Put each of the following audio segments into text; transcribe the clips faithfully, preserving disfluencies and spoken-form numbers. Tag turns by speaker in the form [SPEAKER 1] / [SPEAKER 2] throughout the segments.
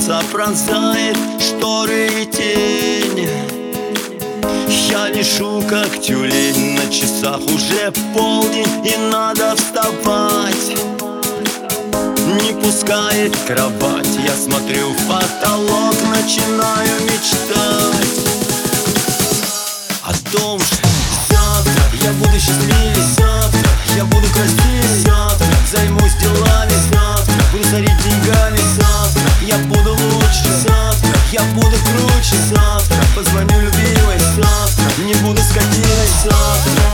[SPEAKER 1] солнца пронзает шторы и тень. Я лежу как тюлень, на часах уже полдень, и надо вставать. Не пускает кровать, я смотрю в потолок, начинаю мечтать о том, что завтра я буду счастливее, завтра я буду красивее, завтра займусь делами, завтра буду царить деньгами, завтра я буду лучше, завтра я буду круче, завтра позвоню любимой, завтра не буду скотиной, завтра.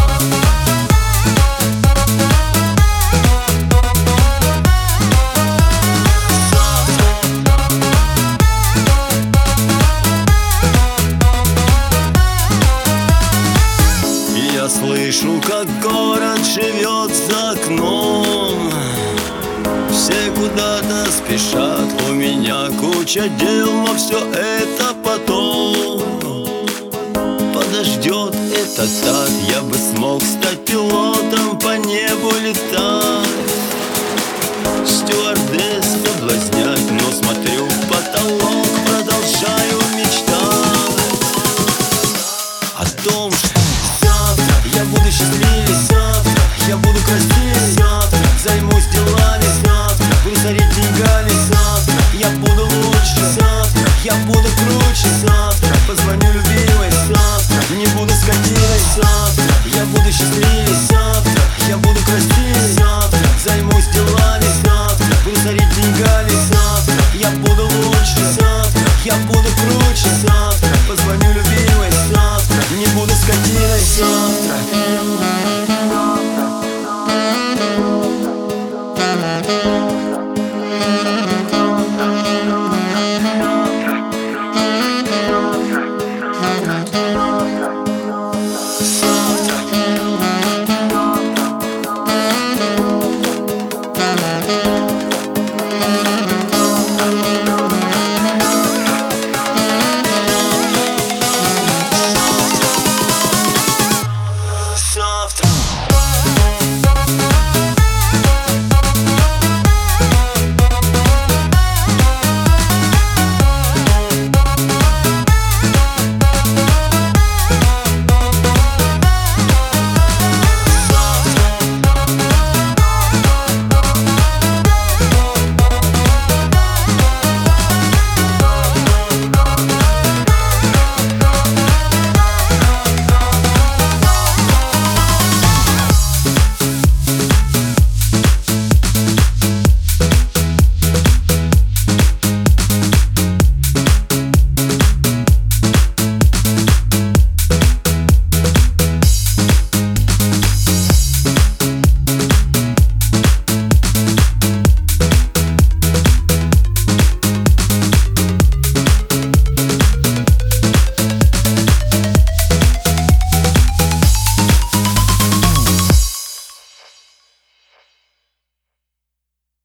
[SPEAKER 1] Я слышу, как город живет за окном. Все куда-то спешат, у меня куча дел, но все это потом подождет этот ад. Я бы смог стать пилотом, по небу летать, стюардесс соблазнять, но смотрю в потолок, продолжаю мечтать о том, что я буду счастливее, завтра я буду красивее, завтра займусь делами, завтра буду царить деньгами, завтра я буду лучше, завтра я буду круче, завтра позвоню любимой, завтра не буду скотиной, завтра я буду счастливее, завтра я буду красивее, завтра займусь делами, завтра буду царить деньгами, завтра я буду лучше, завтра я буду круче, завтра позвоню любимой, завтра не буду скотиной, завтра.